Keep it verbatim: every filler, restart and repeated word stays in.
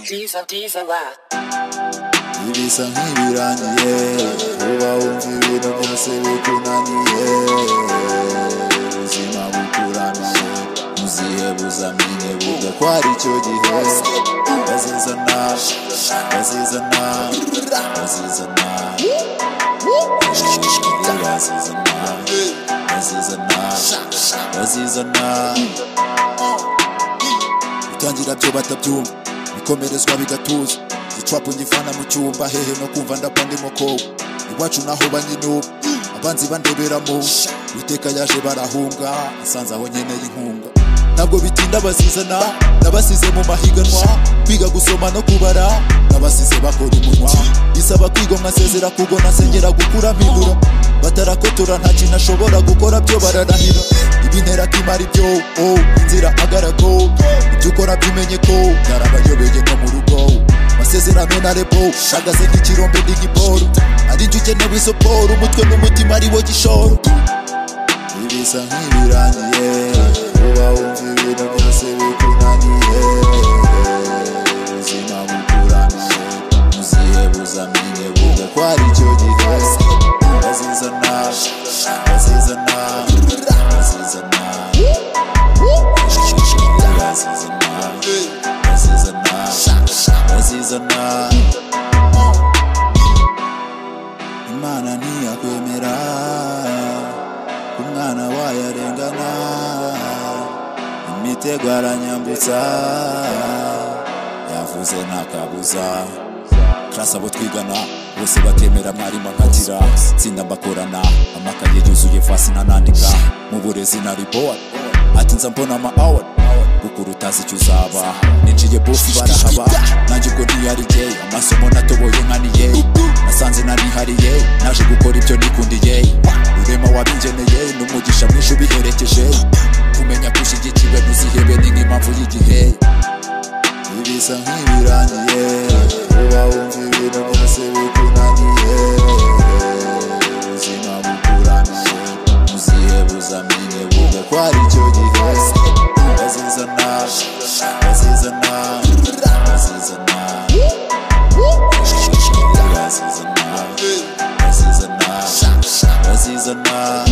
Ibisa nk'ibirangiye uba wumva ibintu byose bikunaniye ubuzima bukuramiye muzihebuza mwihebuza ko ari cyo gihe bazizana bazizana bazizana bazizana bazizana utangira byo batabyumva bikomerezwa bigatuza itrapu ngifana mu cyumba hehe no kumva ndapfa ndimo koga iwacu naho banyinuba abanzi bandeberamo Uwiteka yaje barahunga asanze aho nkeneye inkunga ntabwo bitinda bazizana nabasize mu mahiganwa kwiga gusoma no kubara nabasize bakora umunwa isaba kwiga nkasezera kugo nasengera gukura mpindura batarakotora nta kintu ashobora gukora byo bararahira ibintera kimara ibyo oh inzira agarago ibyo ukora bimenye ko byarabayobeye no mu rugo masezerano na rebo shagaze nk'ikirombe ndi nk'iporo ari njye ukenewe isoporo umutwe n'umutima ari wo gishoro ibisa nk'ibirangiye uba wumva ibintu byose bikunaniye ubuzima bukuramiye muzihebuza mwihebuza ko ari cyo gihe bazizana bazizana bazizana bazizana bazizana Imana ntiyakwemera umwana wayarengana imitego aranyambutsa yavuze nta kabuza class abo twigana bose bakemera mwarimu akatira tsinda mbakorana amakaye yuzuye fasi nanandika mu burezi nari bored ati nza mbona ama hour gukura utazi icyo uzaba ninjiye bofi barahaba nanjye ubwo ntiyari jye amasomo natoboye nkaniye nasanze nanihariye naje gukora ibyo nikundiye urema wabingeneye n'umugisha mwinshi ubiherekeje kumenya kushyigikiwe ntuzihebe ni nk'impamvu y'igihe ibisa nk'ibirangiye uba wumva ibintu byose bikunaniye ubuzima bukuramiye muzihebuza mwihebuza ko ari cyo gihe bazizana bazizana bazizana bazizana bazizana bazizana